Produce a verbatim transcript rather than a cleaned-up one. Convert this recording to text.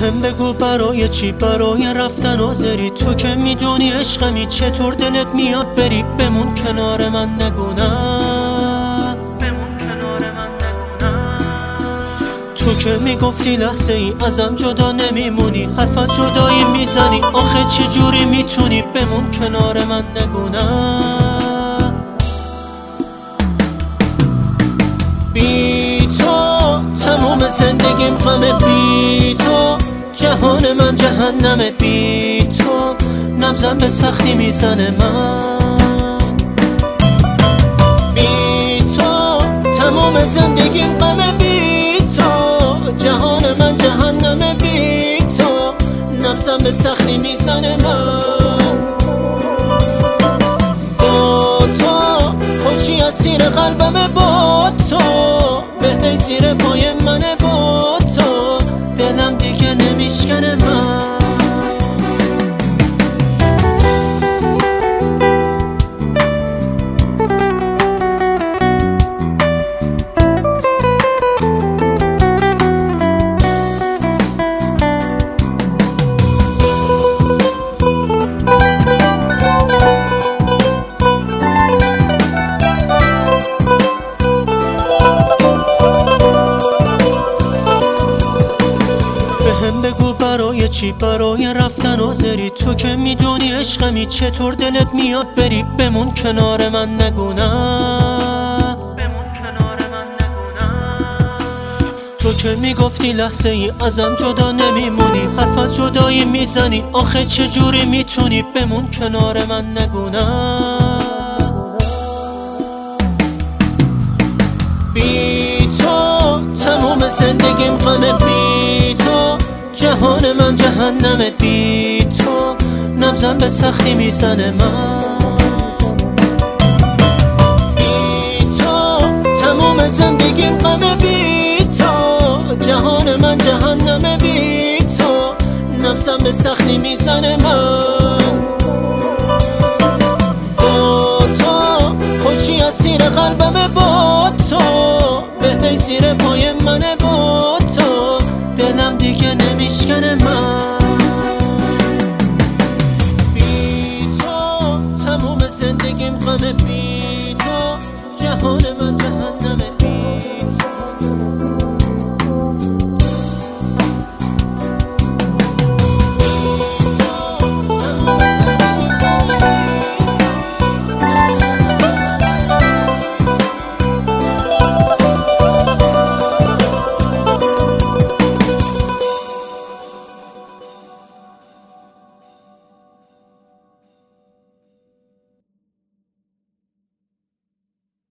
هم بگو برای چی؟ برای رفتن آذری؟ تو که میدونی عشقمی، چطور دلت میاد بری؟ بمون کنار من نگو نه، بمون کنار من نگو نه. تو که میگفتی لحظه ای ازم جدا نمیمونی، حرف از جدایی میزنی، آخه چه جوری میتونی؟ بمون کنار من نگو نه. بی تو تموم زندگیم غمه، بی تو جهان من جهنمه، بی تو نبضم به سختی میزنه من. بی تو تموم زندگیم غمه، بی تو جهان من جهنمه، بی تو نبضم به سختی میزنه من. با تو خوشی از سیر قلبمه، با تو به زیر پای منه، با تو دلم دیگه نمیشکنه من. هم بگو برای چی؟ برای رفتن آذری؟ تو که میدونی عشقمی، چطور دلت میاد بری؟ بمون کنار من نگو نه، بمون کنار من نگو نه. تو که میگفتی لحظه ای ازم جدا نمیمونی، حرف از جدایی میزنی، آخه چه جوری میتونی؟ بمون کنار من نگو نه. بی تو تموم زندگیم غمه، بی تو جهان من جهنمه، بی تو نبضم به سختی میزنه من. بی تو تموم زندگیم غمه، بی تو جهان من جهنمه، بی تو نبضم به سختی میزنه من. با تو خوشی از سیر قلبمه، با تو به زیر پای منه، با تو دلم دیگه نمیشکنه من.